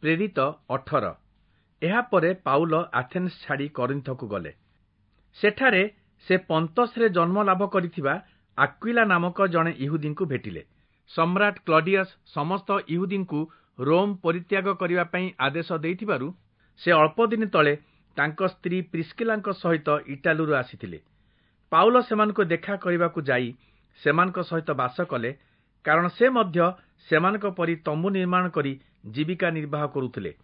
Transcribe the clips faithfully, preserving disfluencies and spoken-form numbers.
ପ୍ରେରିତ ଅଠର। ଏହାପରେ ପାଉଲ ଆଥେନ୍ସ ଛାଡ଼ି କରିନ୍ଥକୁ ଗଲେ। ସେଠାରେ ସେ ପନ୍ତସରେ ଜନ୍ମ ଲାଭ କରିଥିବା ଆକ୍ୱିଲା ନାମକ ଜଣେ ଇହୁଦୀଙ୍କୁ ଭେଟିଲେ। ସମ୍ରାଟ କ୍ଲଡିୟସ୍ ସମସ୍ତ ଇହୁଦୀଙ୍କୁ ରୋମ୍ ପରିତ୍ୟାଗ କରିବା ପାଇଁ ଆଦେଶ ଦେଇଥିବାରୁ ସେ ଅଳ୍ପଦିନ ତଳେ ତାଙ୍କ ସ୍ତ୍ରୀ ପ୍ରିସ୍କିଲାଙ୍କ ସହିତ ଇଟାଲୀରୁ ଆସିଥିଲେ। ପାଉଲ ସେମାନଙ୍କୁ ଦେଖା କରିବାକୁ ଯାଇ ସେମାନଙ୍କ ସହିତ ବାସ କଲେ, କାରଣ ସେ ମଧ୍ୟ ସେମାନଙ୍କ ପରି ତମ୍ବୁ ନିର୍ମାଣ କରି ଜୀବିକା ନିର୍ବାହ କରୁଥିଲେ।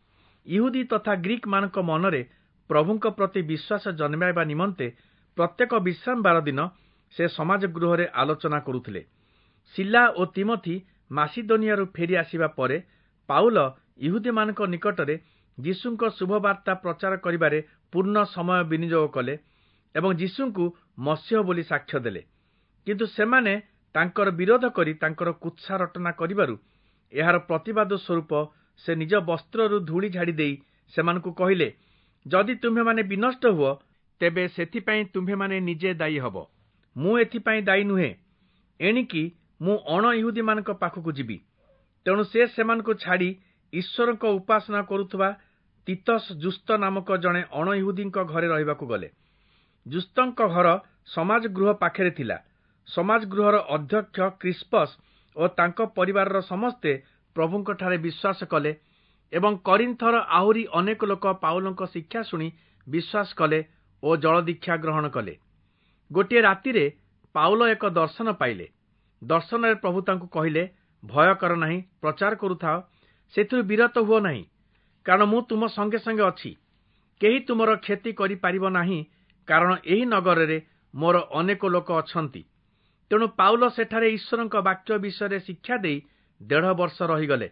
ଇହୁଦୀ ତଥା ଗ୍ରୀକ୍ ମାନଙ୍କ ମନରେ ପ୍ରଭୁଙ୍କ ପ୍ରତି ବିଶ୍ୱାସ ଜନ୍ମାଇବା ନିମନ୍ତେ ପ୍ରତ୍ୟେକ ବିଶ୍ରାମବାର ଦିନ ସେ ସମାଜ ଗୃହରେ ଆଲୋଚନା କରୁଥିଲେ। ସିଲା ଓ ତିମୋଥି ମାସିଦୋନିଆରୁ ଫେରି ଆସିବା ପରେ ପାଉଲ ଇହୁଦୀମାନଙ୍କ ନିକଟରେ ଯୀଶୁଙ୍କ ଶୁଭବାର୍ତ୍ତା ପ୍ରଚାର କରିବାରେ ପୂର୍ଣ୍ଣ ସମୟ ବିନିଯୋଗ କଲେ ଏବଂ ଯୀଶୁଙ୍କୁ ମସିହ ବୋଲି ସାକ୍ଷ୍ୟ ଦେଲେ। କିନ୍ତୁ ସେମାନେ ତାଙ୍କର ବିରୋଧ କରି ତାଙ୍କର କୁତ୍ସା ରଟନା କରିବାରୁ ଏହାର ପ୍ରତିବାଦ ସ୍ୱରୂପ ସେ ନିଜ ବସ୍ତ୍ରରୁ ଧୂଳି ଝାଡ଼ି ଦେଇ ସେମାନଙ୍କୁ କହିଲେ, ଯଦି ତୁମ୍ଭେମାନେ ବିନଷ୍ଟ ହୁଅ, ତେବେ ସେଥିପାଇଁ ତୁମ୍ଭେମାନେ ନିଜେ ଦାୟୀ ହବ। ମୁଁ ଏଥିପାଇଁ ଦାୟୀ ନୁହେଁ। ଏଣିକି ମୁଁ ଅଣ ଇହୁଦୀମାନଙ୍କ ପାଖକୁ ଯିବି। ତେଣୁ ସେ ସେମାନଙ୍କୁ ଛାଡ଼ି ଈଶ୍ୱରଙ୍କ ଉପାସନା କରୁଥିବା ତିତସ୍ ଜୁସ୍ତ ନାମକ ଜଣେ ଅଣ ଇହୁଦୀଙ୍କ ଘରେ ରହିବାକୁ ଗଲେ। ଜୁସ୍ତଙ୍କ ଘର ସମାଜ ଗୃହ ପାଖରେ ଥିଲା। ସମାଜ ଗୃହର ଅଧ୍ୟକ୍ଷ କ୍ରିସ୍ପସ୍ ଓ ତାଙ୍କ ପରିବାରର ସମସ୍ତେ ପ୍ରଭୁଙ୍କଠାରେ ବିଶ୍ୱାସ କଲେ ଏବଂ କରିନ୍ଥର ଆହୁରି ଅନେକ ଲୋକ ପାଉଲଙ୍କ ଶିକ୍ଷା ଶୁଣି ବିଶ୍ୱାସ କଲେ ଓ ଜଳଦୀକ୍ଷା ଗ୍ରହଣ କଲେ। ଗୋଟିଏ ରାତିରେ ପାଉଲ ଏକ ଦର୍ଶନ ପାଇଲେ। ଦର୍ଶନରେ ପ୍ରଭୁ ତାଙ୍କୁ କହିଲେ, ଭୟ କର ନାହିଁ, ପ୍ରଚାର କରୁଥାଅ, ସେଥିରୁ ବିରତ ହୁଅ ନାହିଁ, କାରଣ ମୁଁ ତୁମ ସଙ୍ଗେ ସଙ୍ଗେ ଅଛି। କେହି ତୁମର କ୍ଷତି କରିପାରିବ ନାହିଁ, କାରଣ ଏହି ନଗରରେ ମୋର ଅନେକ ଲୋକ ଅଛନ୍ତି। ତେଣୁ ପାଉଲ ସେଠାରେ ଈଶ୍ୱରଙ୍କ ବାକ୍ୟ ବିଷୟରେ ଶିକ୍ଷା ଦେଇ ଦେଢ଼ ବର୍ଷ ରହିଗଲେ।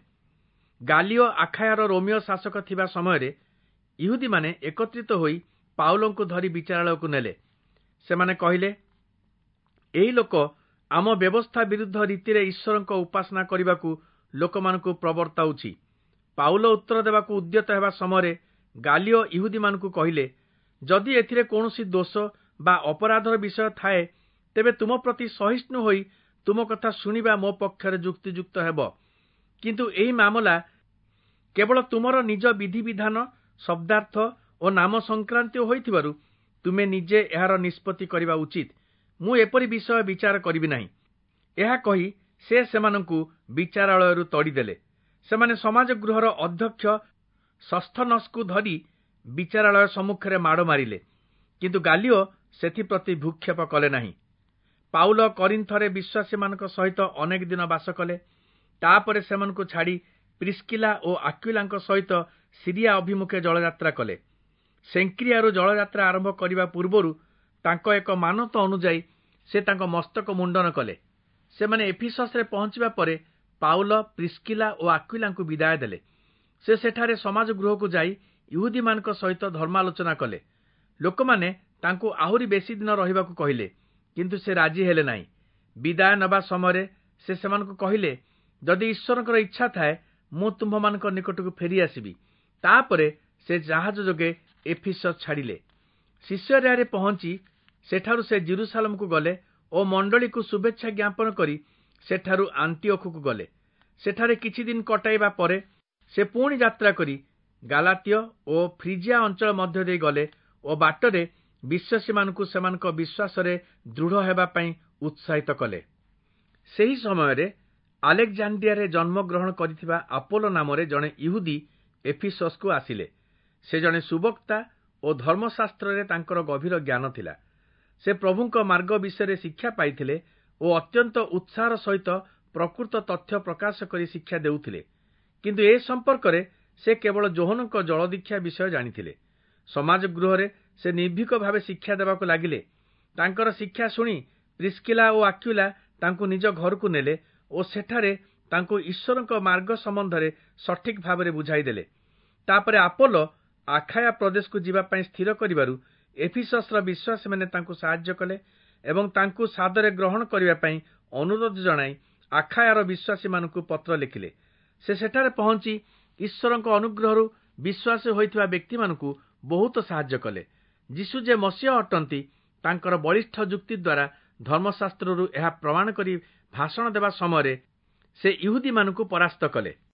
ଗାଲିଓ ଆଖାୟାର ରୋମୀୟ ଶାସକ ଥିବା ସମୟରେ ଇହୁଦୀମାନେ ଏକତ୍ରିତ ହୋଇ ପାଉଲଙ୍କୁ ଧରି ବିଚାରାଳୟକୁ ନେଲେ। ସେମାନେ କହିଲେ, ଏହି ଲୋକ ଆମ ବ୍ୟବସ୍ଥା ବିରୁଦ୍ଧ ରୀତିରେ ଈଶ୍ୱରଙ୍କ ଉପାସନା କରିବାକୁ ଲୋକମାନଙ୍କୁ ପ୍ରବର୍ତ୍ତାଉଛି। ପାଉଲ ଉତ୍ତର ଦେବାକୁ ଉଦ୍ୟତ ହେବା ସମୟରେ ଗାଲିଓ ଇହୁଦୀମାନଙ୍କୁ କହିଲେ, ଯଦି ଏଥିରେ କୌଣସି ଦୋଷ ବା ଅପରାଧର ବିଷୟ ଥାଏ, ତେବେ ତୁମ ପ୍ରତି ସହିଷ୍ଣୁ ହୋଇ ତୁମ କଥା ଶୁଣିବା ମୋ ପକ୍ଷରେ ଯୁକ୍ତିଯୁକ୍ତ ହେବ। କିନ୍ତୁ ଏହି ମାମଲା କେବଳ ତୁମର ନିଜ ବିଧିବିଧାନ, ଶବ୍ଦାର୍ଥ ଓ ନାମ ସଂକ୍ରାନ୍ତୀୟ ହୋଇଥିବାରୁ ତୁମେ ନିଜେ ଏହାର ନିଷ୍ପତ୍ତି କରିବା ଉଚିତ। ମୁଁ ଏପରି ବିଷୟ ବିଚାର କରିବି ନାହିଁ। ଏହା କହି ସେ ସେମାନଙ୍କୁ ବିଚାରାଳୟରୁ ତଡ଼ିଦେଲେ। ସେମାନେ ସମାଜ ଗୃହର ଅଧ୍ୟକ୍ଷ ସସ୍ଥନସକୁ ଧରି ବିଚାରାଳୟ ସମ୍ମୁଖରେ ମାଡ଼ ମାରିଲେ, କିନ୍ତୁ ଗାଲିଓ ସେଥିପ୍ରତି ଭ୍ରୂକ୍ଷେପ କଲେ ନାହିଁ। ପାଉଲ କରିନ୍ଥରେ ବିଶ୍ୱାସୀମାନଙ୍କ ସହିତ ଅନେକ ଦିନ ବାସ କଲେ। ତାପରେ ସେମାନଙ୍କୁ ଛାଡ଼ି ପ୍ରିସ୍କିଲା ଓ ଆକ୍ୱିଲାଙ୍କ ସହିତ ସିରିଆ ଅଭିମୁଖେ ଜଳଯାତ୍ରା କଲେ। ସେଙ୍କ୍ରିଆରୁ ଜଳଯାତ୍ରା ଆରମ୍ଭ କରିବା ପୂର୍ବରୁ ତାଙ୍କ ଏକ ମାନତ ଅନୁଯାୟୀ ସେ ତାଙ୍କ ମସ୍ତକ ମୁଣ୍ଡନ କଲେ। ସେମାନେ ଏଫିସସରେ ପହଞ୍ଚିବା ପରେ ପାଉଲ ପ୍ରିସ୍କିଲା ଓ ଆକ୍ୱିଲାଙ୍କୁ ବିଦାୟ ଦେଲେ। ସେ ସେଠାରେ ସମାଜ ଗୃହକୁ ଯାଇ ଇହୁଦୀମାନଙ୍କ ସହିତ ଧର୍ମାଲୋଚନା କଲେ। ଲୋକମାନେ ତାଙ୍କୁ ଆହୁରି ବେଶୀ ଦିନ ରହିବାକୁ କହିଲେ, କିନ୍ତୁ ସେ ରାଜି ହେଲେ ନାହିଁ। ବିଦାୟ ନେବା ସମୟରେ ସେ ସେମାନଙ୍କୁ କହିଲେ, ଯଦି ଈଶ୍ୱରଙ୍କର ଇଚ୍ଛା ଥାଏ, ମୁଁ ତୁମ୍ଭମାନଙ୍କ ନିକଟକୁ ଫେରି ଆସିବି। ତାପରେ ସେ ଜାହାଜ ଯୋଗେ ଏଫିସସ୍ ଛାଡ଼ିଲେ। ସିସରିଆରେ ପହଞ୍ଚି ସେଠାରୁ ସେ ଜେରୁସାଲେମକୁ ଗଲେ ଓ ମଣ୍ଡଳୀକୁ ଶୁଭେଚ୍ଛା ଜ୍ଞାପନ କରି ସେଠାରୁ ଆନ୍ତିଓଖକୁ ଗଲେ। ସେଠାରେ କିଛି ଦିନ କଟାଇବା ପରେ ସେ ପୁଣି ଯାତ୍ରା କରି ଗାଲାତୀୟ ଓ ଫ୍ରିଜିଆ ଅଞ୍ଚଳ ମଧ୍ୟ ଦେଇ ଗଲେ ଓ ବାଟରେ ବିଶ୍ୱାସୀମାନଙ୍କୁ ସେମାନଙ୍କ ବିଶ୍ୱାସରେ ଦୃଢ଼ ହେବା ପାଇଁ ଉତ୍ସାହିତ କଲେ। ସେହି ସମୟରେ ଆଲେକ୍ଜାଣ୍ଡ୍ରିଆରେ ଜନ୍ମଗ୍ରହଣ କରିଥିବା ଆପୋଲୋ ନାମରେ ଜଣେ ଇହୁଦୀ ଏଫିସସକୁ ଆସିଲେ। ସେ ଜଣେ ସୁବକ୍ତା ଓ ଧର୍ମଶାସ୍ତ୍ରରେ ତାଙ୍କର ଗଭୀର ଜ୍ଞାନ ଥିଲା। ସେ ପ୍ରଭୁଙ୍କ ମାର୍ଗ ବିଷୟରେ ଶିକ୍ଷା ପାଇଥିଲେ ଓ ଅତ୍ୟନ୍ତ ଉତ୍ସାହର ସହିତ ପ୍ରକୃତ ତଥ୍ୟ ପ୍ରକାଶ କରି ଶିକ୍ଷା ଦେଉଥିଲେ। କିନ୍ତୁ ଏ ସମ୍ପର୍କରେ ସେ କେବଳ ଯୋହନଙ୍କ ଜଳଦୀକ୍ଷା ବିଷୟ ଜାଣିଥିଲେ। ସମାଜ ଗୃହରେ ସେ ନିର୍ଭୀକ ଭାବେ ଶିକ୍ଷା ଦେବାକୁ ଲାଗିଲେ। ତାଙ୍କର ଶିକ୍ଷା ଶୁଣି ପ୍ରିସ୍କିଲା ଓ ଆକ୍ୱିଲା ତାଙ୍କୁ ନିଜ ଘରକୁ ନେଲେ ଓ ସେଠାରେ ତାଙ୍କୁ ଈଶ୍ୱରଙ୍କ ମାର୍ଗ ସମ୍ବନ୍ଧରେ ସଠିକ୍ ଭାବରେ ବୁଝାଇଦେଲେ। ତାପରେ ଆପୋଲୋ ଆଖାୟା ପ୍ରଦେଶକୁ ଯିବା ପାଇଁ ସ୍ଥିର କରିବାରୁ ଏଫିସସର ବିଶ୍ୱାସୀମାନେ ତାଙ୍କୁ ସାହାଯ୍ୟ କଲେ ଏବଂ ତାଙ୍କୁ ସାଦରେ ଗ୍ରହଣ କରିବା ପାଇଁ ଅନୁରୋଧ ଜଣାଇ ଆଖାୟାର ବିଶ୍ୱାସୀମାନଙ୍କୁ ପତ୍ର ଲେଖିଲେ। ସେ ସେଠାରେ ପହଞ୍ଚି ଈଶ୍ୱରଙ୍କ ଅନୁଗ୍ରହରୁ ବିଶ୍ୱାସୀ ହୋଇଥିବା ବ୍ୟକ୍ତିମାନଙ୍କୁ ବହୁତ ସାହାଯ୍ୟ କଲେ। ଯୀଶୁ ଯେ ମସିହ ଅଟନ୍ତି, ତାଙ୍କର ବଳିଷ୍ଠ ଯୁକ୍ତି ଦ୍ୱାରା ଧର୍ମଶାସ୍ତ୍ରରୁ ଏହା ପ୍ରମାଣ କରି ଭାଷଣ ଦେବା ସମୟରେ ସେ ଇହୁଦୀମାନଙ୍କୁ ପରାସ୍ତ କଲେ।